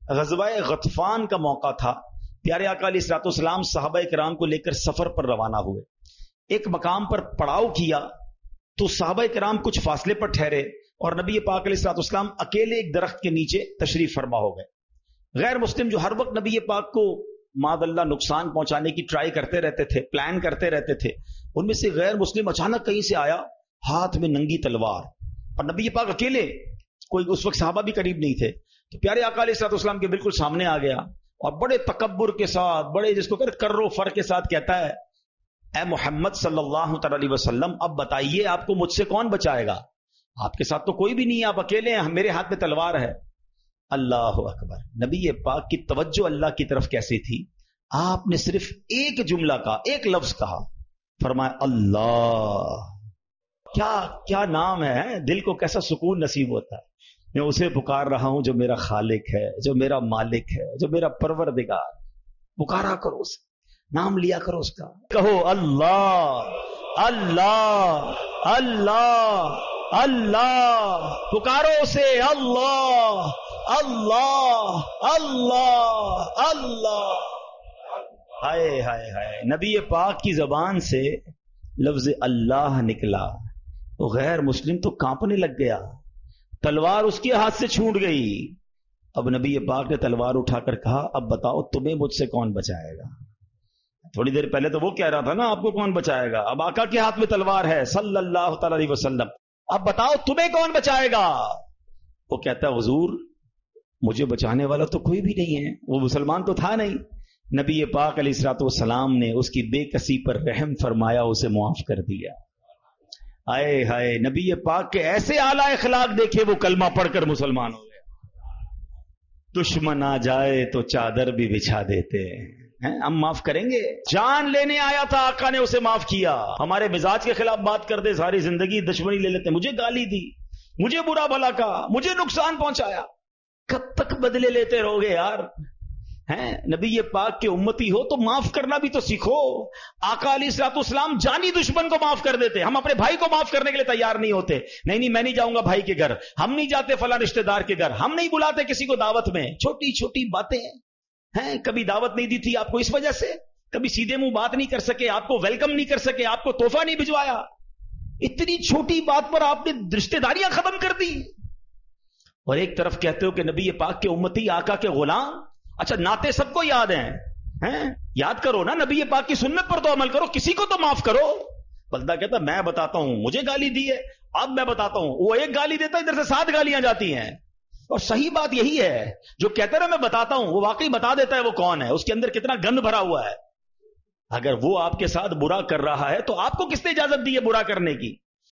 غزوہ غطفان کا موقع تھا. پیارے آقا علیہ الصلوۃ والسلام صحابہ کرام کو لے کر سفر پر روانہ ہوئے. ایک مقام پر پڑاؤ کیا تو صحابہ کرام کچھ فاصلے پر ٹھہرے اور نبی پاک علیہ الصلوۃ والسلام اکیلے ایک درخت کے نیچے تشریف فرما ہو گئے. غیر مسلم جو ہر وقت نبی پاک کو معاذ اللہ نقصان پہنچانے کی ٹرائی کرتے رہتے تھے، پلان کرتے رہتے تھے، ان میں سے غیر مسلم اچانک کہیں سے آیا ہاتھ میں ننگی تلوار، اور نبی پاک اکیلے، کوئی اس وقت صحابہ بھی قریب نہیں تھے. تو پیارے آقا علیہ الصلوۃ والسلام کے بالکل سامنے آ گیا اور بڑے تکبر کے ساتھ، بڑے جس کو کر و فر کے ساتھ کہتا ہے، اے محمد صلی اللہ تعالی علیہ وسلم، اب بتائیے آپ کو مجھ سے کون بچائے گا؟ آپ کے ساتھ تو کوئی بھی نہیں ہے، آپ اکیلے ہیں، میرے ہاتھ میں تلوار ہے. اللہ اکبر. نبی پاک کی توجہ اللہ کی طرف کیسی تھی؟ آپ نے صرف ایک جملہ کہا، ایک لفظ کہا، فرمایا اللہ. کیا نام ہے، دل کو کیسا سکون نصیب ہوتا ہے. میں اسے پکار رہا ہوں جو میرا خالق ہے، جو میرا مالک ہے، جو میرا پروردگار. پکارا کرو اسے، نام لیا کرو اس کا. کہو اللہ اللہ اللہ اللہ، پکارو اسے اللہ اللہ اللہ اللہ. ہائے ہائے ہائے، نبی پاک کی زبان سے لفظ اللہ نکلا تو غیر مسلم تو کانپنے لگ گیا، تلوار اس کے ہاتھ سے چھوٹ گئی. اب نبی پاک نے تلوار اٹھا کر کہا، اب بتاؤ تمہیں مجھ سے کون بچائے گا؟ تھوڑی دیر پہلے تو وہ کہہ رہا تھا نا آپ کو کون بچائے گا، اب آقا کے ہاتھ میں تلوار ہے صلی اللہ تعالی علیہ وسلم، اب بتاؤ تمہیں کون بچائے گا؟ وہ کہتا ہے حضور مجھے بچانے والا تو کوئی بھی نہیں ہے، وہ مسلمان تو تھا نہیں. نبی پاک علیہ الصلوۃ والسلام نے اس کی بے کسی پر رحم فرمایا، اسے معاف کر دیا. آئے ہائے، نبی پاک کے ایسے اعلیٰ اخلاق دیکھے، وہ کلمہ پڑھ کر مسلمان ہو گیا. دشمن آ جائے تو چادر بھی بچھا دیتے ہیں، ہم معاف کریں گے. جان لینے آیا تھا آقا نے اسے معاف کیا. ہمارے مزاج کے خلاف بات کر دے، ساری زندگی دشمنی لے لیتے، مجھے گالی دی، مجھے برا بھلا کہا، مجھے نقصان پہنچایا. کب تک بدلے لیتے رہو گے یار؟ ہیں نبی پاک کے امتی ہو تو معاف کرنا بھی تو سیکھو. آقا علیہ الصلوۃ والسلام جانی دشمن کو معاف کر دیتے، ہم اپنے بھائی کو معاف کرنے کے لیے تیار نہیں ہوتے. نہیں میں نہیں جاؤں گا بھائی کے گھر، ہم نہیں جاتے فلاں رشتہ دار کے گھر، ہم نہیں بلاتے کسی کو دعوت میں. چھوٹی چھوٹی باتیں ہیں. کبھی دعوت نہیں دی تھی آپ کو اس وجہ سے، کبھی سیدھے منہ بات نہیں کر سکے، آپ کو ویلکم نہیں کر سکے، آپ کو تحفہ نہیں بھجوایا. اتنی چھوٹی بات پر آپ نے رشتہ داریاں ختم کر دی. اور ایک طرف کہتے ہو کہ نبی پاک کے امتی، آقا کے غلام. اچھا ناطے سب کو یاد ہیں، یاد کرو نا، نبی پاک کی سنت پر تو عمل کرو، کسی کو تو معاف کرو. بندہ کہتا میں بتاتا ہوں، مجھے گالی دی ہے، اب میں بتاتا ہوں. وہ ایک گالی دیتا ہے، ادھر سے 7 گالیاں جاتی ہیں. اور صحیح بات یہی ہے، جو کہتا ہے میں بتاتا ہوں، وہ واقعی بتا دیتا ہے وہ کون ہے، اس کے اندر کتنا گند بھرا ہوا ہے. اگر وہ آپ کے ساتھ برا کر رہا ہے تو آپ کو کس نے اجازت دی ہے برا کرنے کی؟